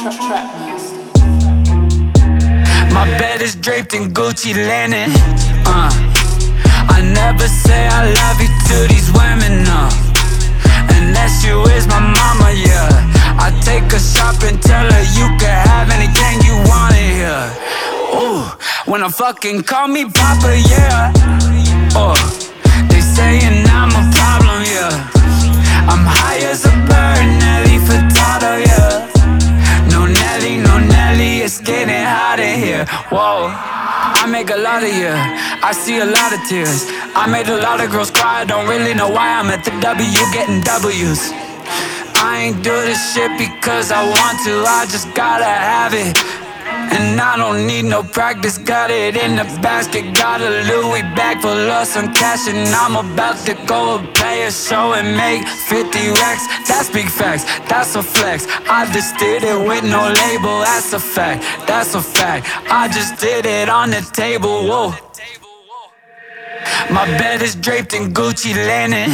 My bed is draped in Gucci linen. I never say I love you to these women, no. Unless you is my mama, yeah. I take her shopping, tell her you can have anything you want in here. Ooh, when I fucking call me Papa, yeah. Oh, they saying I'm a problem, yeah. I'm high as a bird, Nelly Furtado, yeah. No Nelly, it's getting hot in here. Whoa, I make a lot of yeah, I see a lot of tears. I made a lot of girls cry, I don't really know why I'm at the W getting W's. I ain't do this shit because I want to, I just gotta have it. And I don't need no practice, got it in the basket. Got a Louis bag full of some cash, and I'm about to go play a show and make 50 racks. That's big facts, that's a flex. I just did it with no label, that's a fact, that's a fact. I just did it on the table, whoa. My bed is draped in Gucci linen.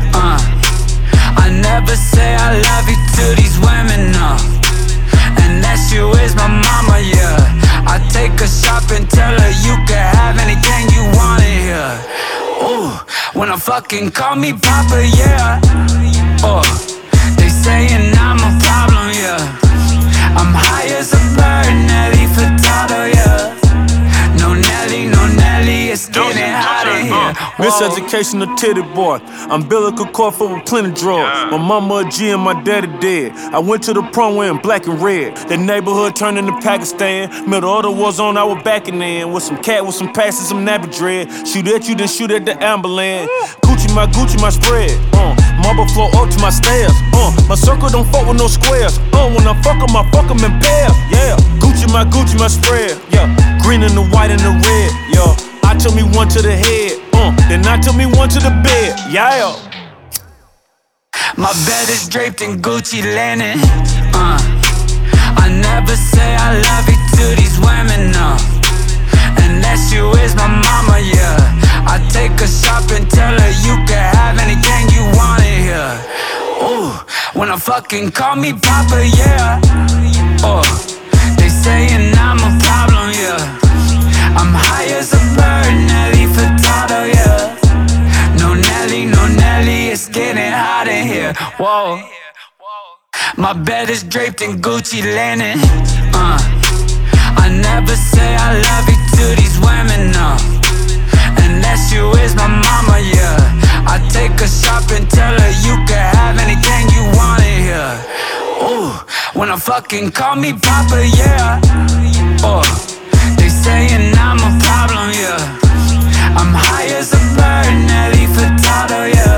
I never say I love you to these women, no. Unless you is my mama, yeah. I take her shopping, tell her you can have anything you want in here. Ooh, when I fucking call me Papa, yeah. Oh, they saying I'm a problem, yeah. I'm high as a bird, Nelly Furtado, yeah. No Nelly, it's getting hot in here. Miseducation, a titty boy. Umbilical cord full with plenty drugs. My mama a G and my daddy dead. I went to the prom wearing black and red. The neighborhood turned into Pakistan. Middle of the war zone, I was backing in. With some cat with some passes, some nappy dread. Shoot at you, then shoot at the ambulance. Gucci, my spread. Marble floor up to my stairs. My circle don't fuck with no squares. When I fuck 'em in pairs. Yeah, Gucci, my spread. Yeah, green and the white and the red. Yeah, I took me one to the head. Then I took me one to the bed. Yeah. My bed is draped in Gucci linen. I never say I love you to these women, no. Unless you is my mama, yeah. I take her shopping, tell her you can have anything you want in here. Ooh, when I fucking call me Papa, yeah. Oh, they saying I'm a problem, yeah. I'm high as a bird, Nelly Furtado, yeah. No Nelly, it's getting hot in here. Whoa, my bed is draped in Gucci linen. I never say I love you to these women, no. Unless you is my mama, yeah. I take her shopping, tell her you can have anything you want in here. Ooh, when I fucking call me Papa, yeah. Oh, they saying I'm a problem, yeah. I'm high as a bird, Nelly Furtado, yeah.